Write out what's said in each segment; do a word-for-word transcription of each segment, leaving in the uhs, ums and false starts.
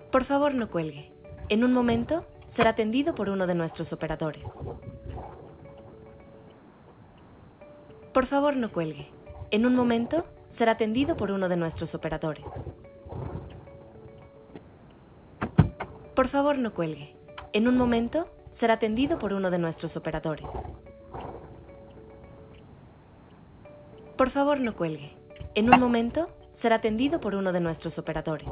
Por favor, no cuelgue. En un momento, será atendido por uno de nuestros operadores. Por favor, no cuelgue. En un momento, será atendido por uno de nuestros operadores. Por favor, no cuelgue. En un momento, será atendido por uno de nuestros operadores. Por favor, no cuelgue. En un momento, será atendido por uno de nuestros operadores.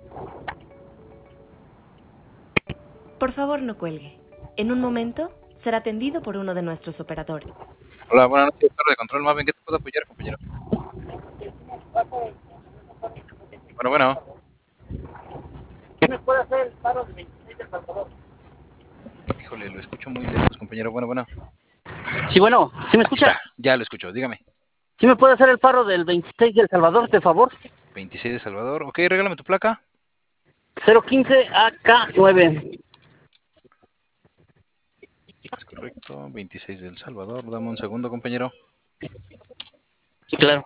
Por favor, no cuelgue. En un momento, será atendido por uno de nuestros operadores. Hola, buenas noches, torre de control. Más bien, ¿qué te puedo apoyar, compañero? Bueno, bueno. ¿Qué me puede hacer el paro del veintiséis de El Salvador? Híjole, lo escucho muy lejos, compañero. Bueno, bueno. Sí, bueno, ¿sí me Aquí escucha? está, ya lo escucho, dígame. ¿Sí me puede hacer el paro del veintiséis de El Salvador, por favor? veintiséis de Salvador. Ok, regálame tu placa. cero quince A K nueve. Es correcto, veintiséis del Salvador. Dame un segundo, compañero. Sí, claro.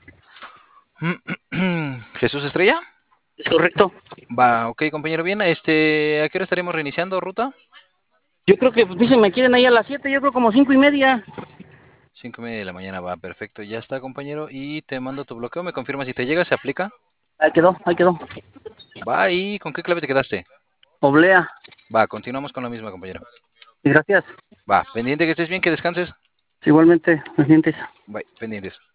¿Jesús Estrella? ¿Es correcto? Va, ok, compañero, bien. Este, ¿a qué hora estaremos reiniciando ruta? Yo creo que, pues, dicen, me quieren ahí a las siete, yo creo como cinco y media. Cinco y media de la mañana, va, perfecto. Ya está, compañero. Y te mando tu bloqueo. ¿Me confirma si te llega? ¿Se aplica? Ahí quedó, ahí quedó. Va, ¿y con qué clave te quedaste? Oblea. Va, continuamos con la misma, compañero. Y gracias. Va, pendiente que estés bien, que descanses. Igualmente, pendientes. Bye, pendientes.